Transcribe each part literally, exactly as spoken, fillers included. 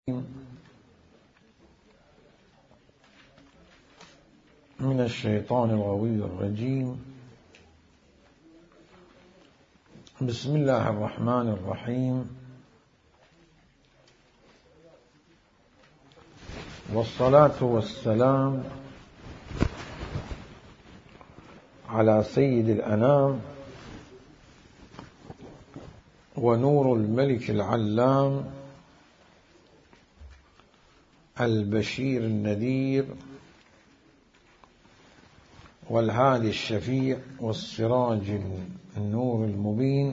من الشيطان الغوي الرجيم. بسم الله الرحمن الرحيم، والصلاة والسلام على سيد الأنام ونور الملك العلام البشير النذير والهادي الشفيع والسراج النور المبين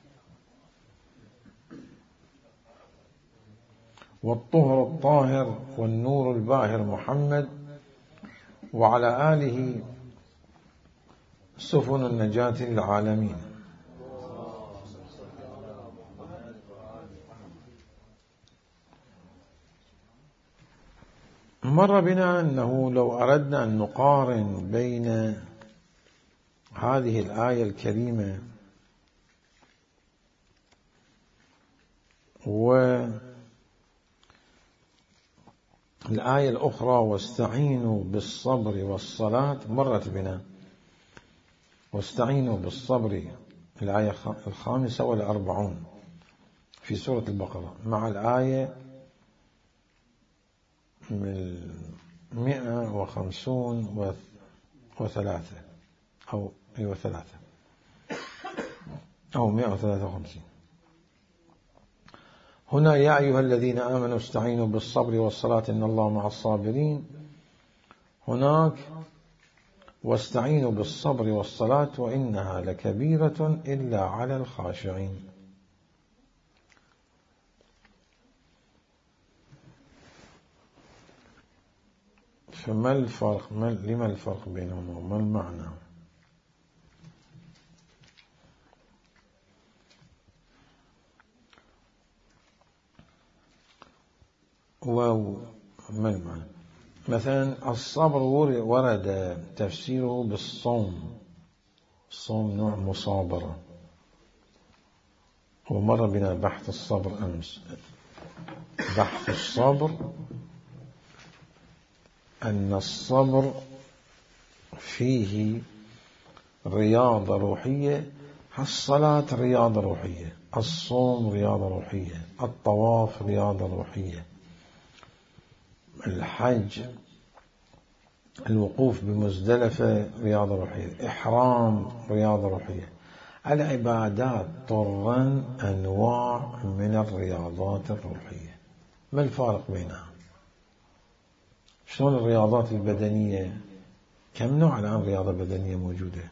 والطهر الطاهر والنور الباهر محمد وعلى آله سفن النجاة للعالمين. مر بنا أنه لو أردنا أن نقارن بين هذه الآية الكريمة والآية الأخرى واستعينوا بالصبر والصلاة، مرت بنا واستعينوا بالصبر الآية الخامسة والأربعون في سورة البقرة مع الآية من مئة وخمسون وثلاثة أو أيوة ثلاثة أو مئة وثلاثة وخمسين. هنا يا أيها الذين آمنوا استعينوا بالصبر والصلاة إن الله مع الصابرين. هناك واستعينوا بالصبر والصلاة وإنها لكبيرة إلا على الخاشعين. فما الفرق؟ ما لما الفرق بينهما وما المعنى؟ وما المعنى؟ مثلا الصبر ورد تفسيره بالصوم، الصوم نوع مصابرة، ومر بنا بحث الصبر أمس. بحث الصبر أن الصبر فيه رياضة روحية، الصلاة رياضة روحية، الصوم رياضة روحية، الطواف رياضة روحية، الحج، الوقوف بمزدلفة رياضة روحية، إحرام رياضة روحية. العبادات طرا أنواع من الرياضات الروحية. ما الفارق بينها؟ شلون الرياضات البدنية؟ كم نوع الآن رياضة بدنية موجودة؟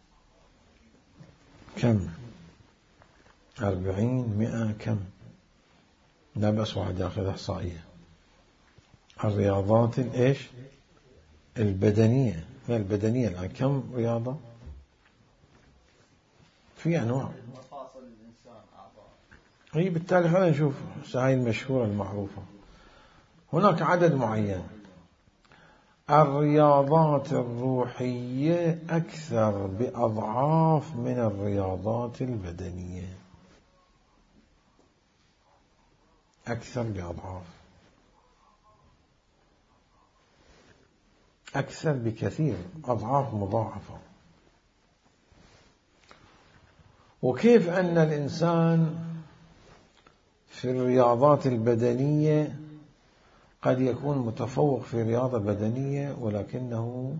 كم؟ أربعين، مئة، كم؟ لا بأس واحد يأخذ إحصائية. الرياضات الإيش؟ البدنية. ما البدنية الآن كم رياضة؟ في أنواع. هي بالتالي خلينا نشوف هاي المشهورة المعروفة. هناك عدد معين. الرياضات الروحية أكثر بأضعاف من الرياضات البدنية، أكثر بأضعاف، أكثر بكثير، أضعاف مضاعفة. وكيف أن الإنسان في الرياضات البدنية قد يكون متفوق في رياضة بدنية ولكنه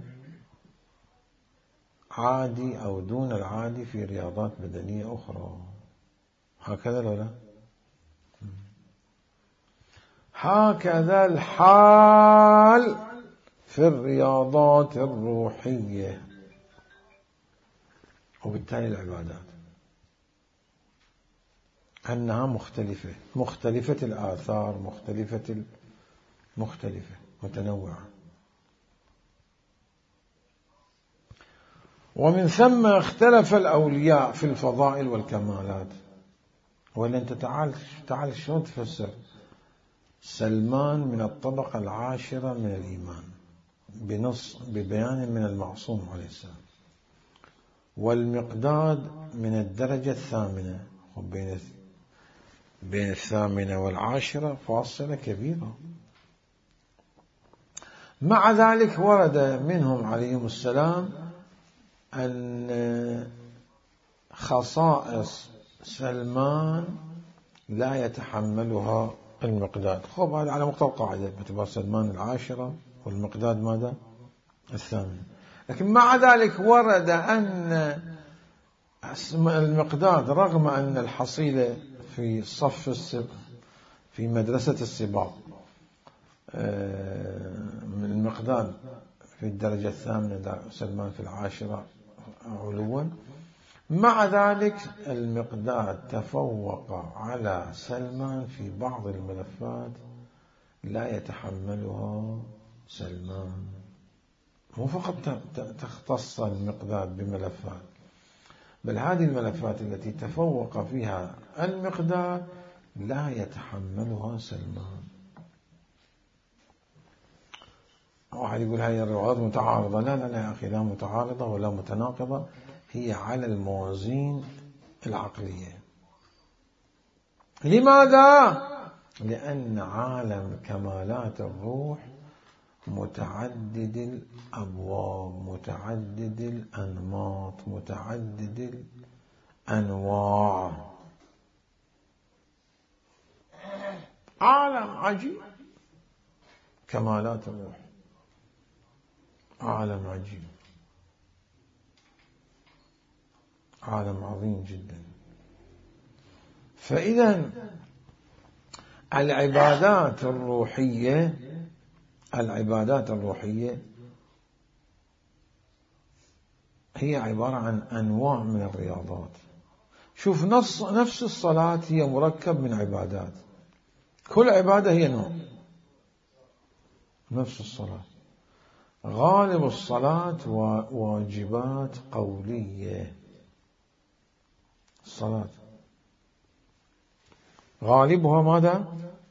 عادي أو دون العادي في رياضات بدنية أخرى. هكذا لو لا؟ هكذا الحال في الرياضات الروحية وبالتالي العبادات أنها مختلفة، مختلفة الآثار، مختلفة مختلفة متنوعة. ومن ثم اختلف الأولياء في الفضائل والكمالات. ولا أنت تعال تعال شلون تفسر سلمان من الطبقة العاشرة من الإيمان بنص ببيان من المعصوم عليه السلام، والمقداد من الدرجة الثامنة وبين بين الثامنة والعاشرة فاصلة كبيرة. مع ذلك ورد منهم عليهم السلام أن خصائص سلمان لا يتحملها المقداد. خب هذا على مقتضى القاعدة، باعتبار سلمان العاشرة والمقداد ماذا؟ الثامنة. لكن مع ذلك ورد أن المقداد رغم أن الحصيلة في صف السب في مدرسة السباق من المقداد في الدرجة الثامنة، سلمان في العاشرة علوا، مع ذلك المقداد تفوق على سلمان في بعض الملفات لا يتحملها سلمان. مو فقط تختص المقداد بملفات، بل هذه الملفات التي تفوق فيها المقداد لا يتحملها سلمان. واحد يقول هذه الروايات متعارضة. لا لا لا يا أخي، لا متعارضة ولا متناقضة، هي على الموازين العقلية. لماذا؟ لأن عالم كمالات الروح متعدد الأبواب، متعدد الأنماط، متعدد الأنواع، عالم عجيب. كمالات الروح عالم عجيب، عالم عظيم جدا. فإذا العبادات الروحية العبادات الروحية هي عبارة عن أنواع من الرياضات. شوف، نص نفس الصلاة هي مركب من عبادات، كل عبادة هي نوع. نفس الصلاة غالب الصلاة واجبات قولية. الصلاة غالبها ماذا؟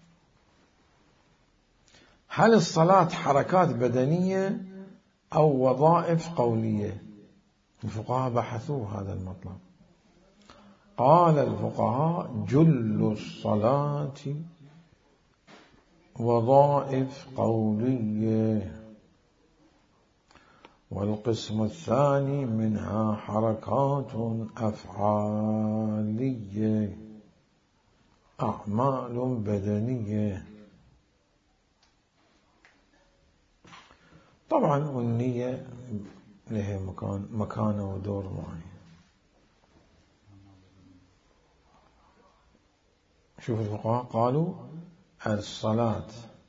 هل الصلاة حركات بدنية أو وظائف قولية؟ الفقهاء بحثوا هذا المطلب. قال الفقهاء جل الصلاة وظائف قولية، والقسم الثاني منها حركات أفعالية، أعمال بدنية. طبعا والنية لها مكان مكانة ودور معين. شوف الفقهاء قالوا الصلاة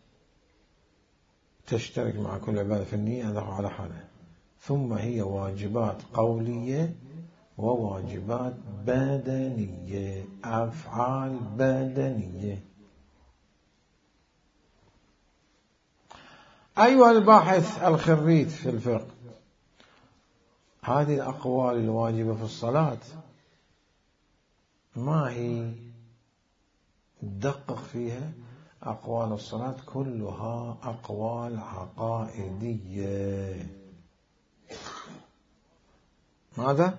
تشترك مع كل عبادة في النية، هذا على حاله، ثم هي واجبات قولية وواجبات بدنية، أفعال بدنية. أيها الباحث الخريج في الفقه، هذه الأقوال الواجبة في الصلاة ما هي؟ دقق فيها. أقوال الصلاة كلها أقوال عقائدية. ماذا؟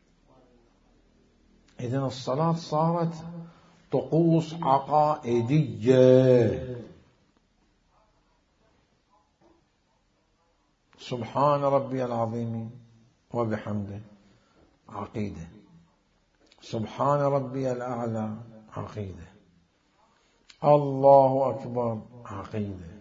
إذن الصلاة صارت طقوس عقائدية. سبحان ربي العظيم وبحمده عقيدة، سبحان ربي الأعلى عقيدة، الله أكبر عقيدة،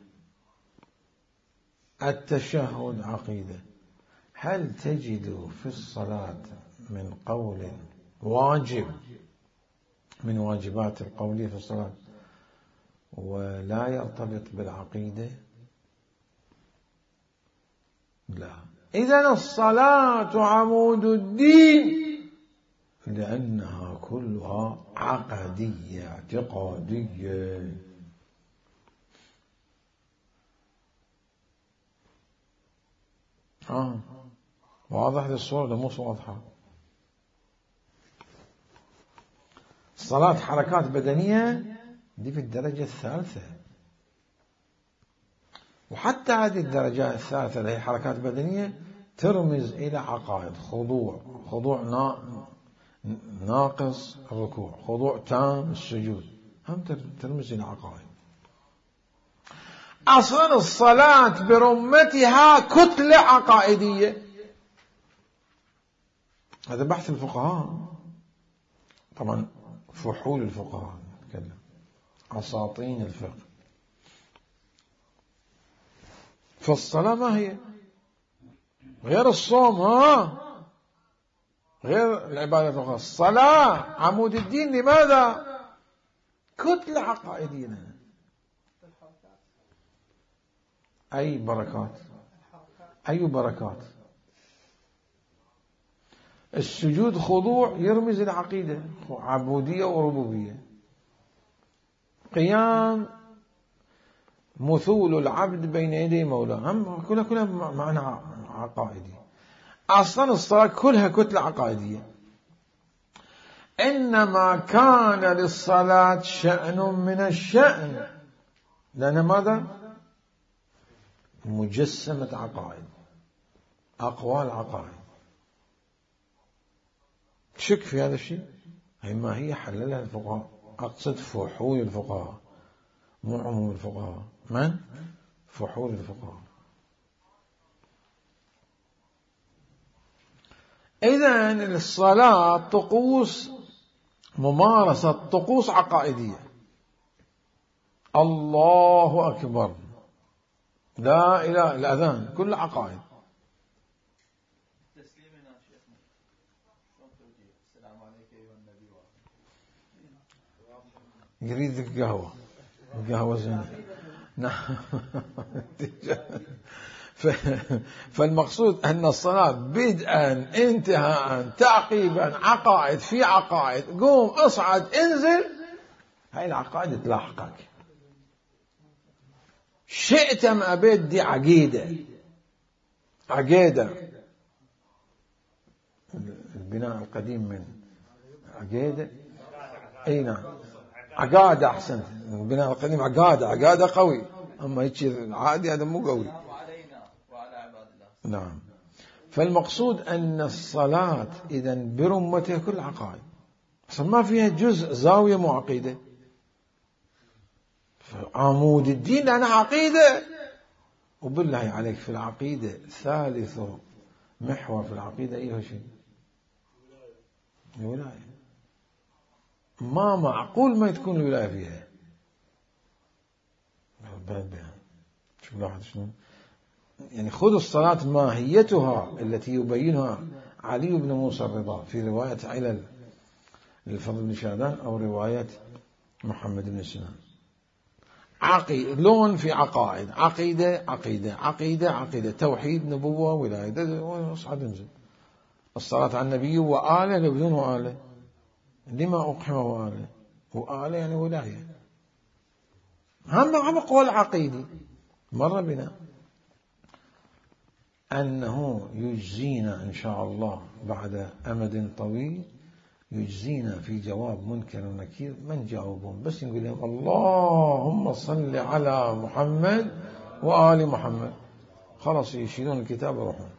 التشهد عقيدة. هل تجد في الصلاة من قول واجب من واجبات القولية في الصلاة ولا يرتبط بالعقيدة؟ لا. إذن الصلاة عمود الدين لأنها كلها عقدية اعتقادية. آه. واضح للصورة ده؟ مو واضحة. الصلاة حركات بدنية دي في الدرجة الثالثة، وحتى هذه الدرجة الثالثة اللي هي حركات بدنية ترمز إلى عقائد، خضوع، خضوع ناقص الركوع، خضوع تام السجود، هم ترمز إلى عقائد. أصلا الصلاة برمتها كتلة عقائدية. هذا بحث الفقهاء، طبعا فحول الفقهاء نتكلم، أساطين الفقه. فالصلاة ما هي غير الصوم، ها غير العبادة الأخرى. الصلاة عمود الدين. لماذا؟ كتلة عقائدية. أي بركات؟ أي بركات؟ السجود خضوع يرمز العقيدة، عبودية وربوبية. قيام مثول العبد بين يدي مولاه، هم كلها كلها معنى عقائدي. أصلا الصلاة كلها كتلة عقائدية. إنما كان للصلاة شأن من الشأن، لأن ماذا؟ مجسمة عقائد، أقوال عقائد. شك في هذا الشيء؟ هي ما هي حللها الفقهاء، أقصد فحول الفقهاء مو عموم الفقهاء. من؟ فحول الفقهاء. إذن الصلاة طقوس، ممارسة طقوس عقائدية. الله أكبر، لا إله، الأذان كل عقائد. يريدك قهوة، قهوة زينة. نعم. فالمقصود أن الصلاة بدءا انتهاء تعقيبا عقائد في عقائد، قوم اصعد انزل، هاي العقائد تلاحقك شئت أم أبيت. دي عقيدة، عقيدة. البناء القديم من عقيدة، اي نعم عقادة، أحسنت. البناء القديم عقادة، عقادة قوي، أما هيك العادي هذا مو قوي. نعم. فالمقصود أن الصلاة إذن برمتها كل عقائد، أصلا ما فيها جزء زاوية مو عقيدة. عمود الدين أنا عقيدة. وبالله عليك في العقيدة ثالث محور في العقيدة أيه شيء؟ الولاية. ما معقول ما تكون الولاية فيها. شوف لاحظ شنو يعني. خذ الصلاة ماهيتها التي يبينها علي بن موسى الرضا في رواية علل للفضل بن شادان أو رواية محمد بن سنان. عقيدة، لون في عقائد، عقيدة عقيدة عقيدة عقيدة، توحيد نبوة ولاية، واصعد انزل. الصلاة على النبي وآله لبدون وآله. لما أقحم وآله؟ وآله يعني ولاية. هم هم قول عقيدي. مر بنا أنه يجزينا إن شاء الله بعد أمد طويل، يجزينا في جواب منكر ونكير من جاوبهم، بس نقول لهم اللهم صل على محمد وآل محمد، خلاص يشيلون الكتاب ويروحون.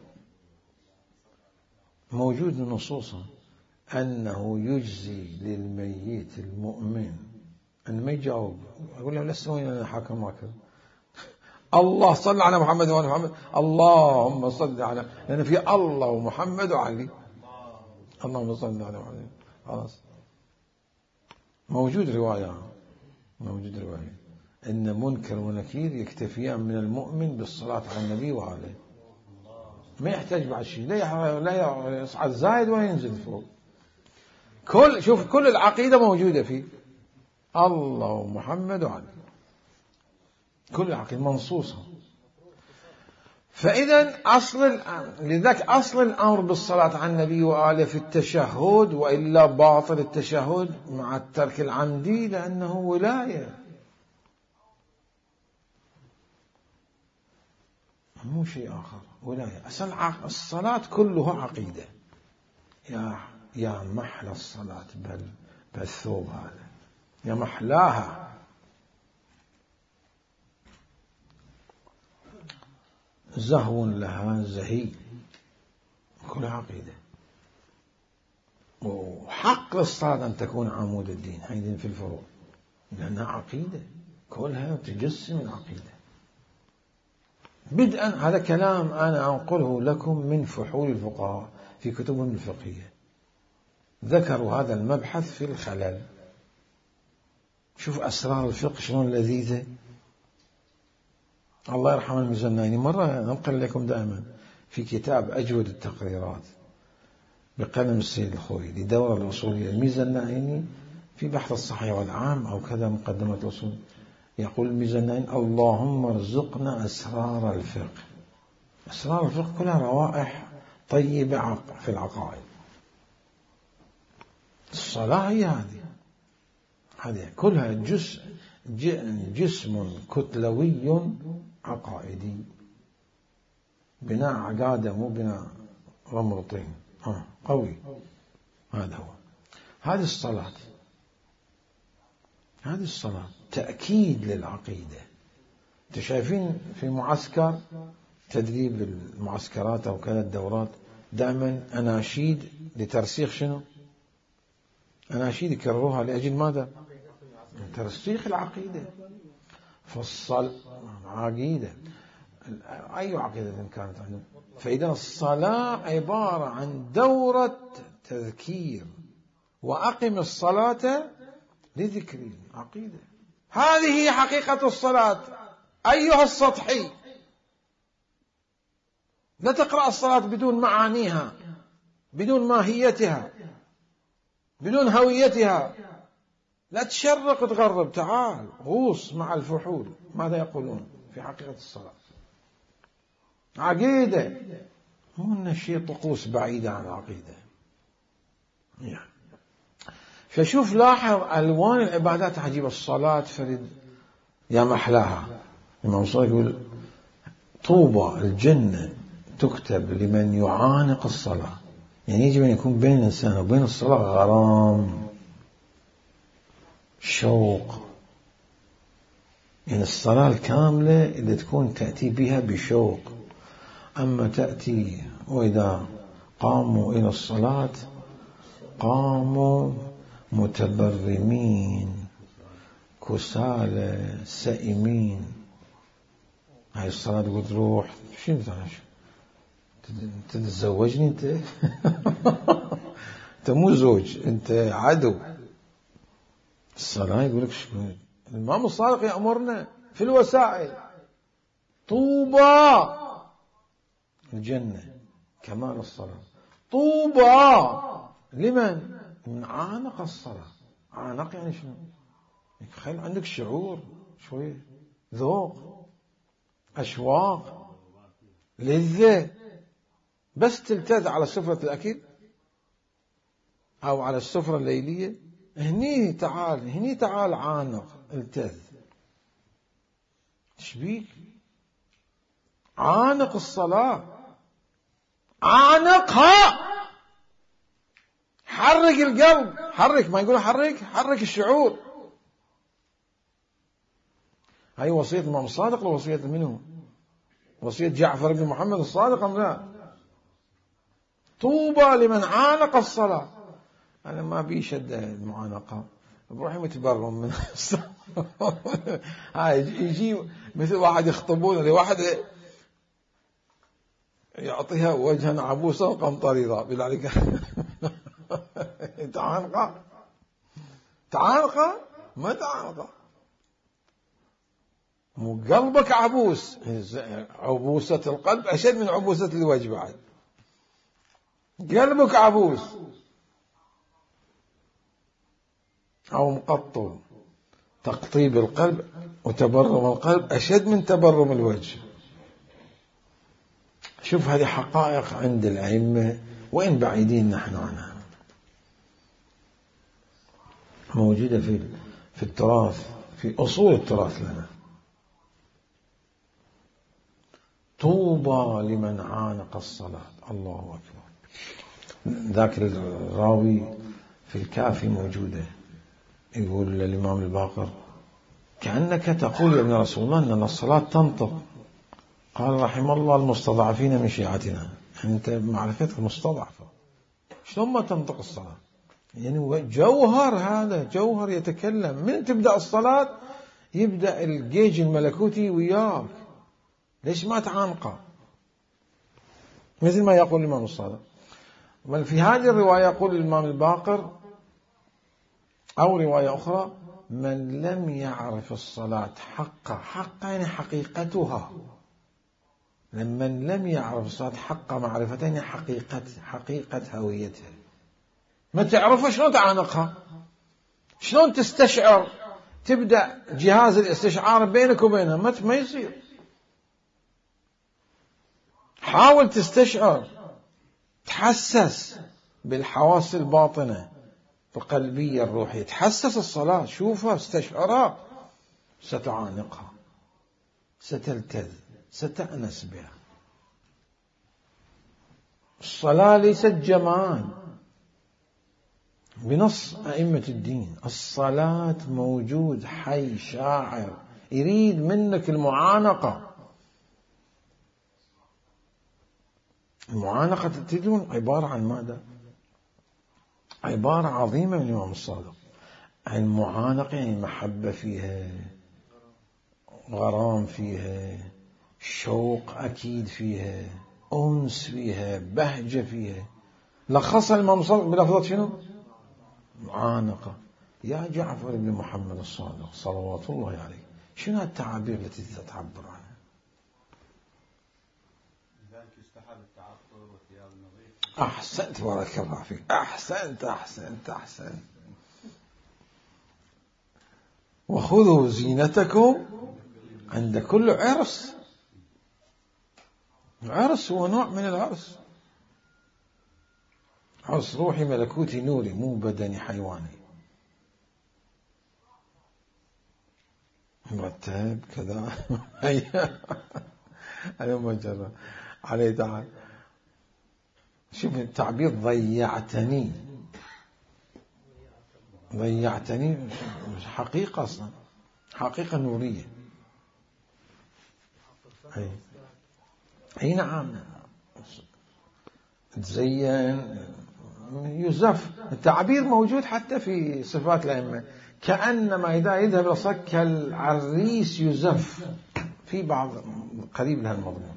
موجود النصوص أنه يجزي للميت المؤمن أن ما يجاوب. أقول لهم لست وين أنا حاكم معكم. الله صل على محمد وآل محمد، اللهم صل على، لأن في الله ومحمد وعلي، اللهم صل على محمد. خلاص موجود رواية، موجود رواية إن منكر ونكير يكتفيان من المؤمن بالصلاة على النبي وآله، ما يحتاج بعد شيء، لا لا يصعد زايد ولا ينزل فوق. كل شوف كل العقيدة موجودة فيه الله ومحمد وعلي، كل العقيدة منصوصة. فإذا أصل لذلك أصل الأمر بالصلاة على النبي وآله في التشهد، وإلا باطل التشهد مع الترك العمدي لأنه ولاية مو شيء آخر، ولاية. أصل الصلاة كلها عقيدة. يا يا محلى الصلاة، بل بالثوب هذا يا محلاها. زهو لها زهي، كلها عقيدة. وحق للصلاة أن تكون عمود الدين، حينئذ في الفروع لأنها عقيدة، كلها تجسم العقيدة. بدءا هذا كلام أنا أنقله لكم من فحول الفقهاء في كتبهم الفقهية، ذكروا هذا المبحث في الخلل. شوف أسرار الفقه شلون لذيذة. الله يرحم الميزنايني مرة ننقل لكم دائما في كتاب أجود التقريرات بقلم السيد الخوي لدورة الأصولية، الميزنايني في بحث الصحيح والعام أو كذا مقدمة الأصول، يقول الميزنايني: اللهم ارزقنا أسرار الفقه. أسرار الفقه كلها روائح طيبة في العقائد. الصلاة هي هذه هذه كلها جزء جسم كتلوي عقائدي، بناء عقادة مو بناء رمرطين آه قوي. هذا هو. هذه الصلاة هذه الصلاة تأكيد للعقيدة. انتم شايفين في معسكر تدريب المعسكرات أو كذا الدورات دائما أناشيد لترسيخ شنو؟ أناشيد يكرروها لأجل ماذا؟ ترسيخ العقيدة. فالصلاة عقيدة، أي عقيدة كانت عندهم. فإذا الصلاة عبارة عن دورة تذكير، وأقم الصلاة لذكري. عقيدة. هذه هي حقيقة الصلاة أيها السطحي. لا تقرأ الصلاة بدون معانيها، بدون ماهيتها، بدون هويتها. لا تشرق وتغرب، تعال غوص مع الفحول ماذا يقولون في حقيقة الصلاة. عقيدة، مو أن شيء طقوس بعيدة عن العقيدة يعني. فشوف لاحظ ألوان العبادات عجيبة. الصلاة فرد يا محلاها. الإمام الصادق يقول: طوبى الجنة تكتب لمن يعانق الصلاة. يعني يجب أن يكون بين الإنسان وبين الصلاة غرام، شوق. يعني الصلاة الكاملة اللي تكون تأتي بها بشوق. أما تأتي وإذا قاموا إلى الصلاة قاموا متبرمين كسالى سائمين. هاي الصلاة تقول تروح شنو تتزوجني انت؟ انت مو زوج، انت عدو. الصلاة يقول لك شنو؟ الإمام الصادق يأمرنا في الوسائل: طوبى الجنة كمال الصلاة، طوبى لمن من عانق الصلاة. عانق يعني شنو؟ خلي عندك شعور شوية، ذوق، أشواق، لذة. بس تلتذ على سفرة الأكل أو على السفرة الليلية، هني تعال هني تعال عانق التذ. تشبيك عانق الصلاة، عانقها، حرك القلب، حرك، ما يقول حرك، حرك الشعور. هاي وصية الإمام الصادق ووصية منه؟ وصية جعفر بن محمد الصادق أم لا؟ طوبى لمن عانق الصلاة. أنا ما بي شد المعانقة، بروح متبرم من الصلاة. هاي يجي مثل واحد يخطبون لواحد يعطيها وجها عبوسا وقمطريضا، بالله عليك. تعانقة تعانقة ما تعانقة، مو قلبك عبوس. عبوسة القلب أشد من عبوسة الوجه بعد. قلبك عبوس أو مقطب، تقطيب القلب وتبرم القلب أشد من تبرم الوجه. شوف هذه حقائق عند الأئمة وين بعيدين نحن عنها، موجودة في في التراث، في أصول التراث لنا. طوبى لمن عانق الصلاة. الله أكبر. ذاك الراوي في الكافي موجودة، يقول للإمام الباقر: كأنك تقول يا ابن رسول الله أن الصلاة تنطق. قال: رحم الله المستضعفين من شيعتنا. أنت معرفتك مستضعفة، شلون ما تنطق الصلاة؟ يعني جوهر، هذا جوهر يتكلم. من تبدأ الصلاة يبدأ الجيج الملكوتي وياك، ليش ما تعانقه؟ مثل ما يقول الإمام الصادق. بل في هذه الرواية يقول الإمام الباقر أو رواية أخرى: من لم يعرف الصلاة حق حق يعني حقيقتها، لمن لم يعرف الصلاة حق معرفتين حقيقة حقيقة هويتها. ما تعرفها شلون تعانقها؟ شلون تستشعر؟ تبدأ جهاز الاستشعار بينك وبينها، ما يصير. حاول تستشعر، تحسس بالحواس الباطنة القلبية الروحية، تحسس الصلاة، شوفها، استشعرها، ستعانقها، ستلتذ، ستأنس بها. الصلاة ليست جمال. بنص أئمة الدين الصلاة موجود حي شاعر يريد منك المعانقة. المعانقة تدرون عبارة عن ماذا؟ عبارة عظيمة من الإمام الصادق. المعانقة يعني محبة فيها، غرام فيها، شوق أكيد فيها، أنس فيها، بهجة فيها. لخص الإمام الصادق بلفظة شنو؟ معانقة. يا جعفر بن محمد الصادق صلوات الله عليه، شنو التعابير التي تتعبر عنها؟ أحسنت، بارك الله فيك، أحسنت أحسنت أحسنت. وخذوا زينتكم عند كل عرس. العرس هو نوع من العرس، عرس روحي ملكوتي نوري، مو بدني حيواني مرتب كذا. أنا مجرد عليه تعال. شوف التعبير ضيعتني، ضيعتني حقيقة أصلا، حقيقة نورية. أي أي نعم، تزين يزف. التعبير موجود حتى في صفات الأئمة، كأنما إذا يذهب إلى الصلاة كالعريس يزف، في بعض قريب لها المضمون.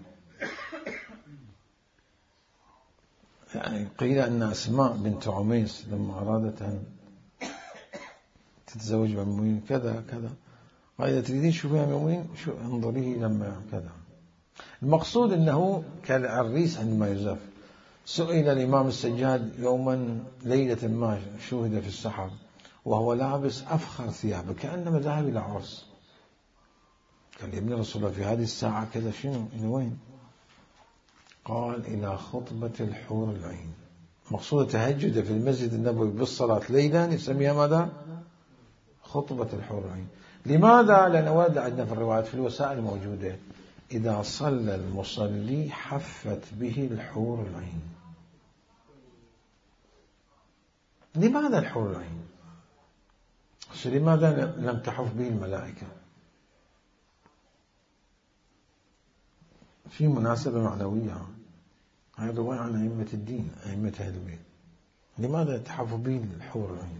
يعني قيل أن أسماء بنت عميس لما أرادت أن تتزوج بأمين كذا كذا، قال تريدين شوفيها أمين، شو انظريه لما كذا. المقصود أنه كالعريس عندما يزف. سئل الإمام السجاد يوما ليلة ما شوهد في السحر وهو لابس أفخر ثيابه كأنما ذهب إلى عرس، قال يا ابن رسول الله في هذه الساعة كذا، شنو إلى وين؟ قال إلى خطبة الحور العين. مقصود تهجد في المسجد النبوي بالصلاة ليلا يسميها ماذا؟ خطبة الحور العين. لماذا؟ لأن ورد عندنا في الروايات في الوسائل موجودة: إذا صلى المصلي حفت به الحور العين. لماذا الحور العين؟ لماذا لم تحف به الملائكة؟ في مناسبة معنوية. هذا رواية عن أئمة الدين، أئمة أهل البيت. لماذا تحف به الحور العين؟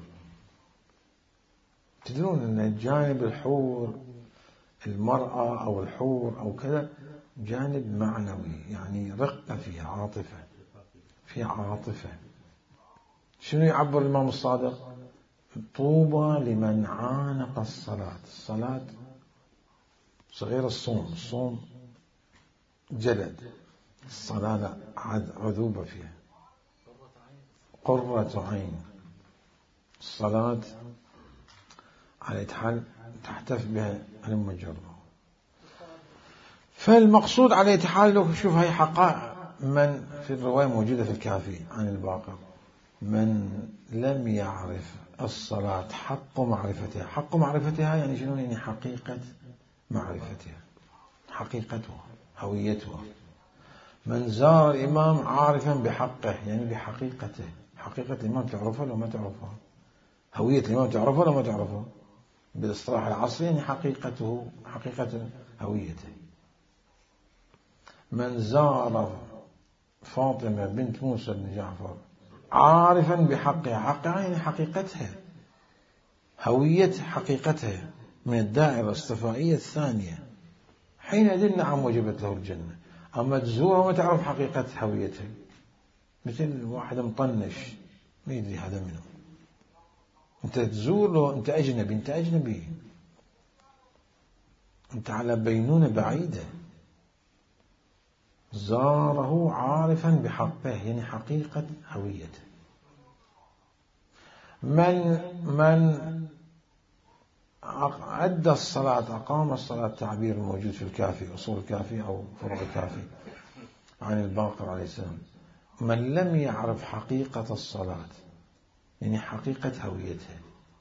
تدرون أن جانب الحور، المرأة أو الحور أو كذا، جانب معنوي، يعني رقة فيها، عاطفة، في عاطفة. شنو يعبر الإمام الصادق؟ طوبى لمن عانق الصلاة. الصلاة صغير الصوم، الصوم جلد، الصلاة عذوبة فيها، قرة عين. الصلاة على حال تحتف بها المجرد. فالمقصود على حال لو شوف هاي حقائق من في الرواية موجودة في الكافي عن الباقر: من لم يعرف الصلاة حق معرفتها. حق معرفتها يعني شنو؟ يعني حقيقة معرفتها، حقيقتها، هويتها. من زار الإمام عارفا بحقه يعني بحقيقته. حقيقة الإمام تعرفها لو ما تعرفها، هوية الإمام تعرفها لو ما تعرفها. بالاصطلاح العصري يعني حقيقته، حقيقة هويته. من زار فاطمة بنت موسى بن جعفر عارفا بحقها، حقها يعني حقيقتها، هوية حقيقتها من الدائرة الاصطفائية الثانية، حينئذ نعم وجبت له الجنة. أما تزوره وما تعرف حقيقة هويتها، مثل واحد مطنش ما يدري هذا منه، أنت تزور له أنت أجنبي، أنت أجنبي، أنت على بينونة بعيدة. زاره عارفا بحقه يعني حقيقة هويته. من من أدى الصلاة، أقام الصلاة، تعبير موجود في الكافي، أصول الكافي أو فروع الكافي عن الباقر عليه السلام. من لم يعرف حقيقة الصلاة يعني حقيقة هويتها.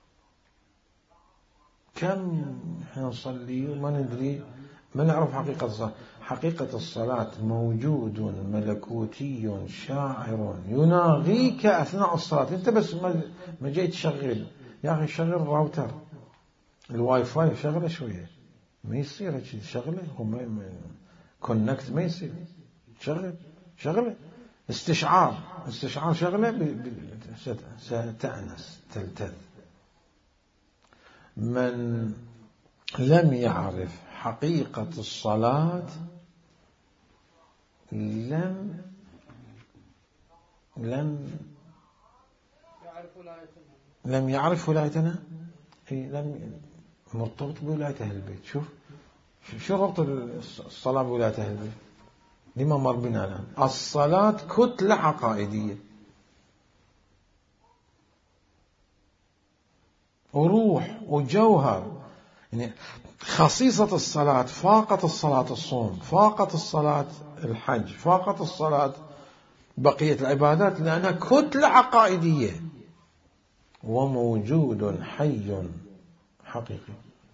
كم نحن نصلي وما ندري، ما نعرف حقيقة الصلاة. حقيقة الصلاة موجود ملكوتي شاعر يناغيك أثناء الصلاة. أنت بس ما جيت تشغل، يا أخي شغل الراوتر، الواي فاي شغله شوية، ما يصير هيك شغله، هو ما كونكت ما يصير، شغل شغله استشعار استشعار شغله ستأنس تلتذ. من لم يعرف حقيقة الصلاة لم لم لم يعرف ولايتنا، لم مرتبط بولاية أهل البيت. شوف شو ربط الصلاة بولاية أهل البيت؟ لما مر بنا الآن. الصلاة كتلة عقائدية وروح وجوهر، يعني خصيصة الصلاة فاقت الصلاة الصوم، فاقت الصلاة الحج، فاقت الصلاة بقية العبادات، لأنها كتلة عقائدية وموجود حي حقيقي.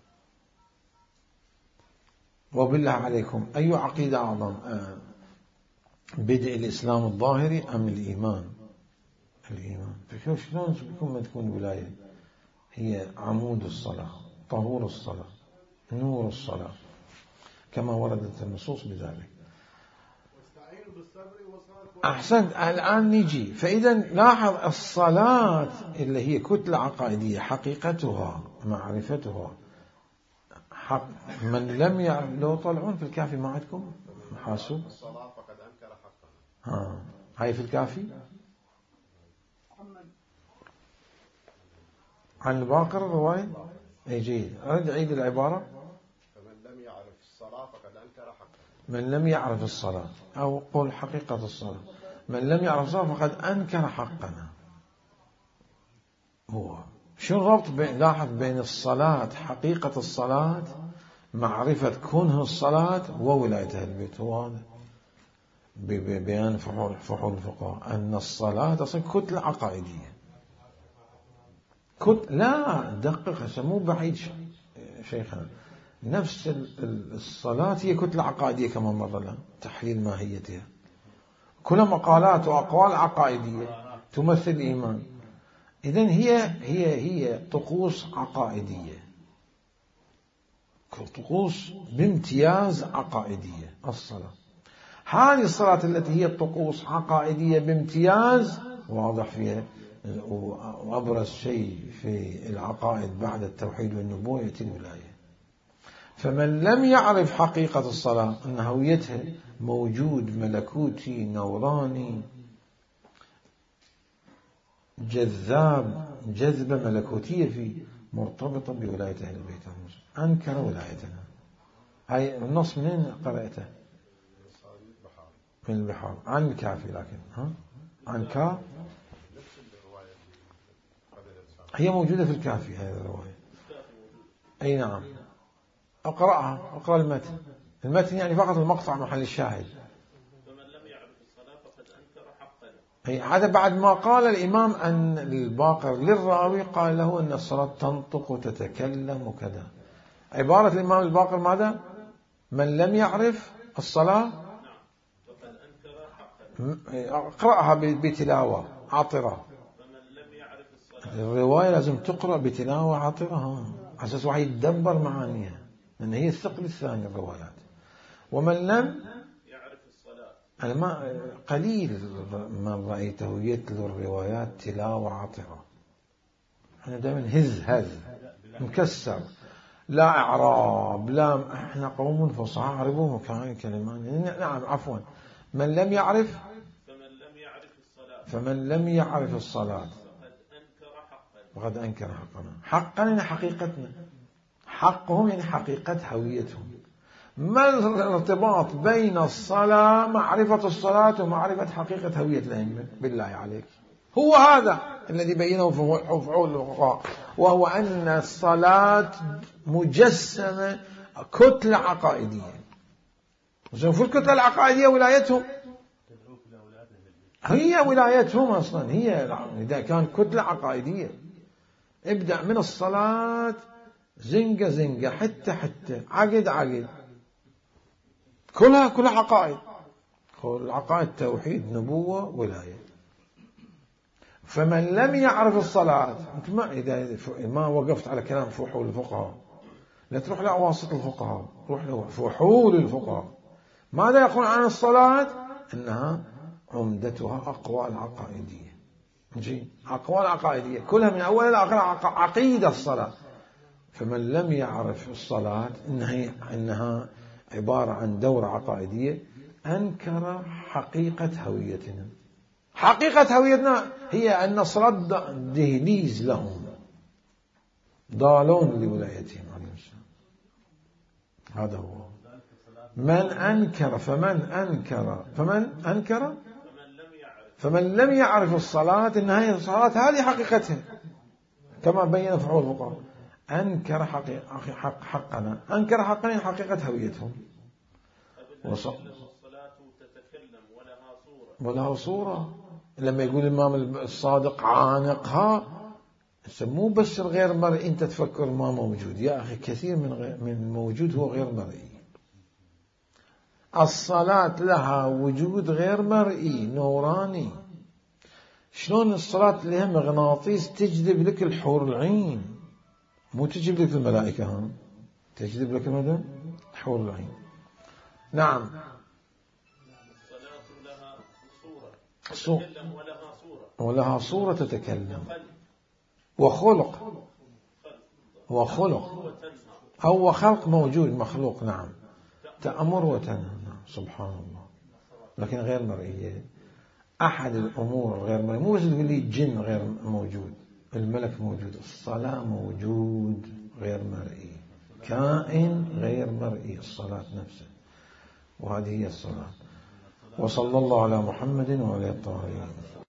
وبالله عليكم أي عقيدة أعظم، بدء الإسلام الظاهري أم الإيمان؟ الإيمان. شلون بيكون ما تكون ولاية؟ هي عمود الصلاة، طهور الصلاة، نور الصلاة، كما وردت النصوص بذلك. أحسنت. الآن نجي، فإذا لاحظ الصلاة اللي هي كتلة عقائدية حقيقتها معرفتها حق. من لم يعرف، لو طلعون في الكافي ما عندكم محاسوب الصلاة فقد أنكر حقها، ها هاي في الكافي عن الباقر الرواية. اي جيد، أرد عيد العبارة. فمن لم يعرف الصلاة فقد أنكر حقها. من لم يعرف الصلاة، أو قول حقيقة الصلاة، من لم يعرف الصلاة فقد أنكر حقنا. هو شو الربط بين، لاحظ بين الصلاة حقيقة الصلاة معرفة كونه الصلاة وولاية أهل البيت. هو هذا ببيان فحول فحول الفقهاء أن الصلاة أصلا كتلة عقائدية. كت لا دقق، مو بعيد شيخنا، نفس الصلاة هي كتلة عقائدية كما مر لنا تحليل ماهيتها، كلها مقالات وأقوال عقائدية تمثل الإيمان. إذن هي هي هي طقوس عقائدية، طقوس بامتياز عقائدية. الصلاة هذه الصلاة التي هي طقوس عقائدية بامتياز، واضح فيها وأبرز شيء في العقائد بعد التوحيد والنبوة يأتي الولاية. فمن لم يعرف حقيقة الصلاة أن هويتها موجود ملكوتي نوراني جذاب، جذبة ملكوتية فيه مرتبطة بولاية أهل البيت، أنكر ولايتنا. هاي النص منين قرأته؟ من البحار عن الكافي، لكن ها عن كاف هي موجودة في الكافي هذه الرواية. أي نعم، أقرأها، أقرأ المتن. المتن يعني فقط المقطع محل الشاهد. فمن لم يعرف الصلاة فقد أنكر حقنا. أي هذا بعد ما قال الإمام أن الباقر للراوي قال له أن الصلاة تنطق وتتكلم وكذا. عبارة الإمام الباقر ماذا؟ من لم يعرف الصلاة فقد أنكر حقنا. أقرأها بتلاوة عطرة. الرواية لازم تقرأ بتلاوة عطرة على أساس واحد يتدبر معانيها، لأن هي الثقل الثاني الروايات. ومن لم يعرف الصلاة أنا ما قليل من رأيته يتلو الروايات تلاوة عطرة. أنا دائما هز هز مكسر، لا إعراب، لا إحنا قوم فصحى عربوا مكان كلمات. نعم عفوا، من لم يعرف فمن لم يعرف الصلاة فمن لم يعرف الصلاة فقد أنكر حقا. وقد أنكر حقنا. حقا يعني حقيقتنا، حقهم يعني حقيقة هويتهم. ما الارتباط بين الصلاة، معرفة الصلاة، ومعرفة حقيقة هوية الأئمة؟ بالله عليك، هو هذا الذي بينه فعول الفقهاء، وهو أن الصلاة مجسمة كتلة عقائدية. وفي الكتلة العقائدية ولايتهم، هي ولايتهم أصلا، هي إذا كان كتلة عقائدية ابدأ من الصلاة زنقة زنقة، حتى حتى عقد عقد، كلها كلها عقائد. كل عقائد توحيد، نبوة، ولاية. فمن لم يعرف الصلاة، أنت ما إذا ما وقفت على كلام فحول الفقهاء، لا تروح لأواسط الفقهاء، روح لفحول الفقهاء. ماذا يقول عن الصلاة؟ إنها عمدتها أقوال عقائدية. نجي أقوال عقائدية كلها من أول إلى آخر عقيدة الصلاة. فمن لم يعرف الصلاة إنها إنها عبارة عن دورة عقائدية، أنكر حقيقة هويتنا. حقيقة هويتنا هي أن الصلاة دهليز لهم، ضالون لولايتهم عليهم السلام. هذا هو. من أنكر فمن أنكر فمن أنكر فمن لم يعرف الصلاة إنها هي الصلاة، هذه حقيقتها كما بين فحول الفقهاء. أنكر حقيقة حق حقنا، أنكر حقنا حقيقة هويتهم. والصلاة تتكلم ولها صورة، ولها صورة. لما يقول الإمام الصادق عانقها، مو بس الغير مرئي أنت تفكر ما موجود، يا أخي كثير من غير من موجود هو غير مرئي. الصلاة لها وجود غير مرئي نوراني. شلون الصلاة لها مغناطيس تجذب لك الحور العين، مو تجذب لك الملائكة، هم تجذب لك ماذا؟ حور العين. نعم. الصلاة لها صورة صورة، تتكلم ولها صورة، ولها صورة تتكلم، وخلق وخلق أو وخلق موجود موجود. نعم، تأمر وتنهى. نعم. سبحان الله. لكن غير مرئية. أحد الأمور غير مرئية، مو بس تقول لي الجن غير موجود، الملك موجود، الصلاة موجود غير مرئي، كائن غير مرئي، الصلاة نفسها. وهذه هي الصلاة. وصلى الله على محمد وعلى الطاهرين.